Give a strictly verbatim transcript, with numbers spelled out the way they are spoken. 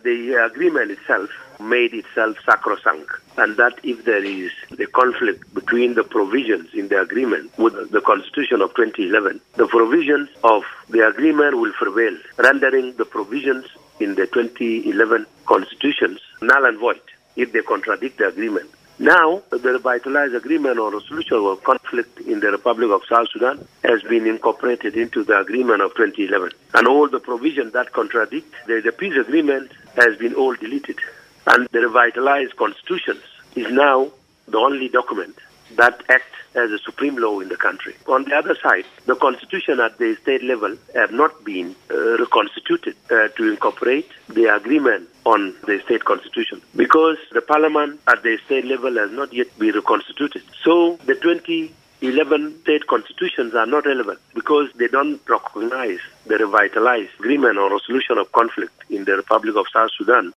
the agreement itself made itself sacrosanct, and that if there is a conflict between the provisions in the agreement with the Constitution of twenty eleven, the provisions of the agreement will prevail, rendering the provisions in the twenty eleven constitutions null and void if they contradict the agreement. Now, the revitalized agreement on resolution of conflict in the Republic of South Sudan has been incorporated into the agreement of twenty eleven. And all the provisions that contradict the, the peace agreement has been all deleted. And the revitalized constitutions is now the only document that acts as a supreme law in the country. On the other side, the constitution at the state level have not been uh, reconstituted uh, to incorporate the agreement on the state constitution because the parliament at the state level has not yet been reconstituted. So the twenty eleven state constitutions are not relevant because they don't recognize the revitalized agreement on resolution of conflict in the Republic of South Sudan